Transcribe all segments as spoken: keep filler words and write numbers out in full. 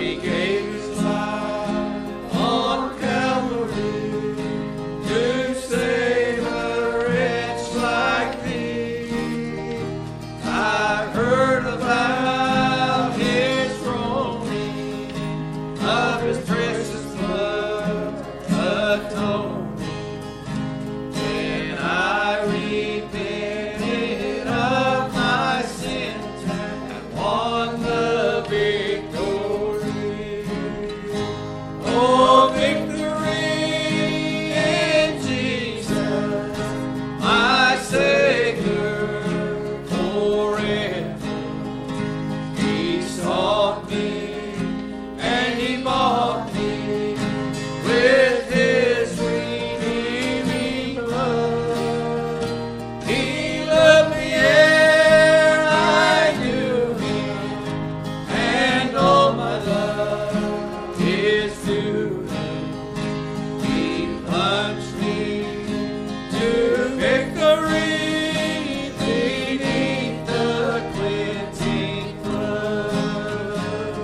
He gave His life on Calvary to save a wretch like thee. I heard about His groaning, of His precious blood atoning. Then I repented of my sins and won the victory. Oh, victory in Jesus, my Savior forever. He sought me and He bought me with His redeeming blood. He loved me ere I knew Him, and all my love is to Him. He plunged me to victory beneath the cleansing flood.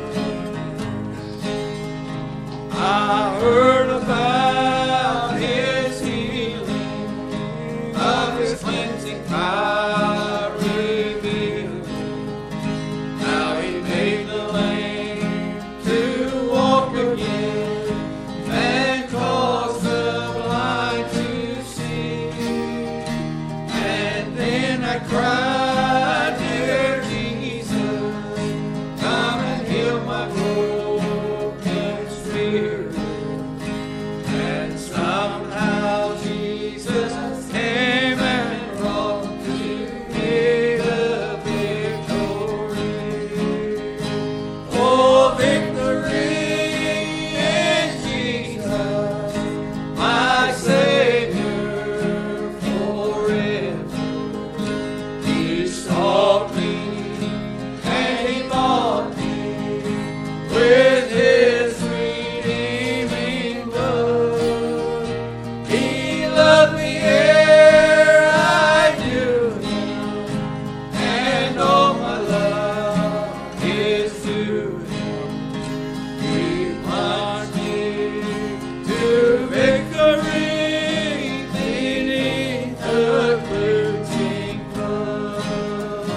I heard about His healing, of His cleansing power revealing, how He made the lame to walk again and caused the blind to see. And then I cried, dear Jesus, come and heal my broken spirit. And somehow Jesus came and brought to me the victory. Oh, victory in Jesus, my Savior forever. He sought me and He bought me with His redeeming blood. He loved me ere I knew Him, and all my love is to Him. He plunged me to victory beneath the cleansing flood.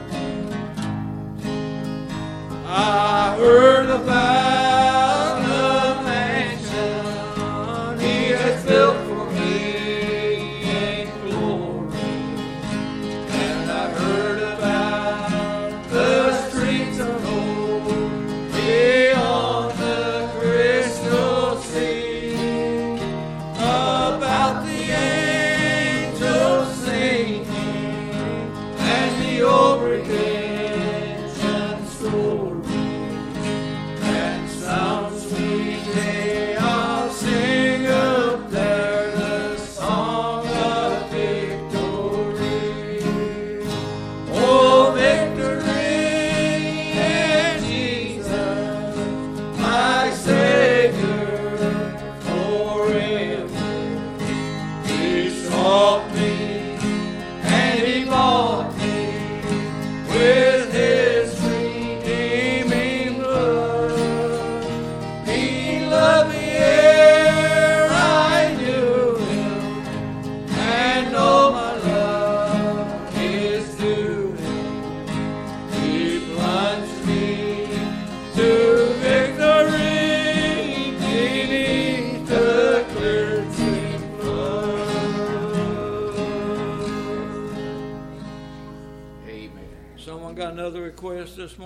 I heard about the mansion He has built for me in glory, and I heard about the streets of gold beyond the crystal sea, about the angels singing and the old redemption story. And some sweet day I'll sing up there the song of victory. Oh, victory in Jesus, my Savior forever. He sought me and He bought me with His redeeming blood. He loved me ere I knew Him, and all my love is to Him. He plunged me to victory beneath the cleansing flood. Amen. Someone got another request this morning?